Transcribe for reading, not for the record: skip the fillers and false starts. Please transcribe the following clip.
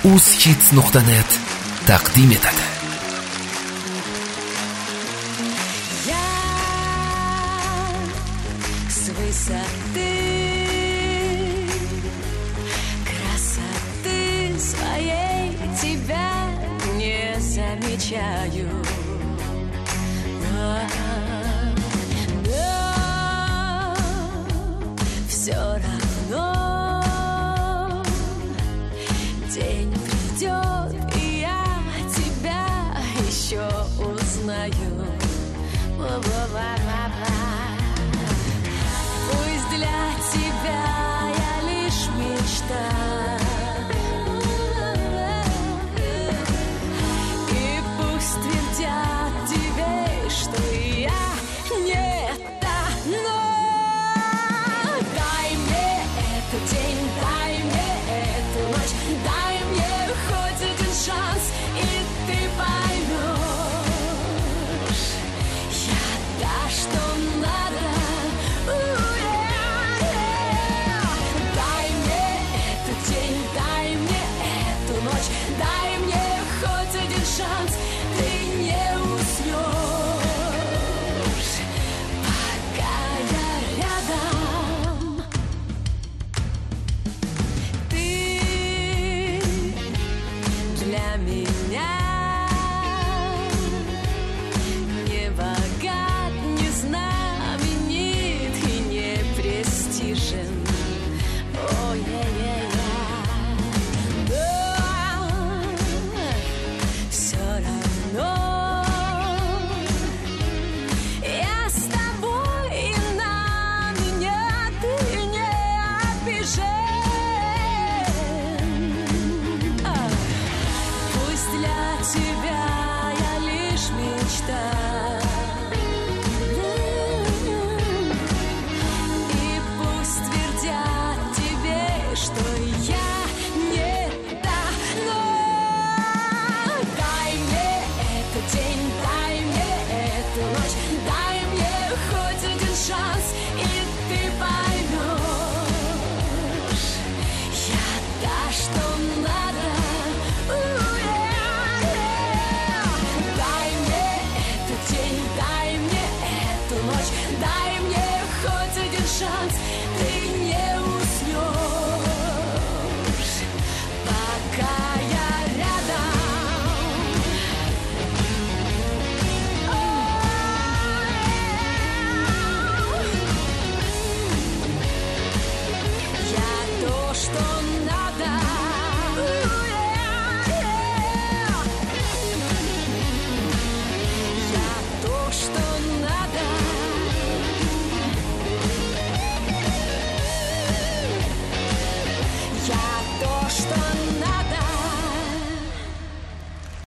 uskits.net taqdim etadi. С высоты красоты своей тебя не замечаю. Но все равно день придет, и я тебя еще узнаю. Пусть для тебя я лишь мечта, и пусть твердят тебе, что я не та, но дай мне этот день, дай мне эту ночь, дай мне хоть один шанс, и ты поймешь, я та, что надо. Дай мне этот день, дай мне эту ночь, дай мне хоть один шанс, ты не уснешь, пока я рядом. Ты для меня не богат, не знаменит и не престижен. Все равно я с тобой, и на меня ты не обижен. Пусть для тебя я лишь мечта, и пусть твердят тебе, что я не та, но дай мне этот день, дай мне эту ночь, дай мне хоть один шанс, и ты поймешь, я та, что надо. Дай мне этот день, дай мне эту ночь, дай мне хоть один шанс, ты не уснешь, пока я рядом. Я то, что надо. Я то, что надо. Я то, что надо.